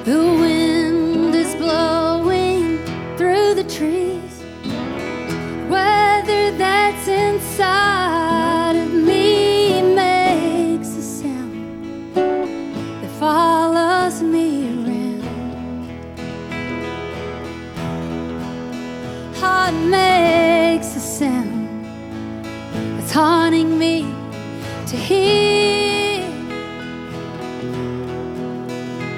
The wind is blowing through the trees. Weather that's inside of me makes a sound that follows me around. Heart makes a sound that's haunting me to hear.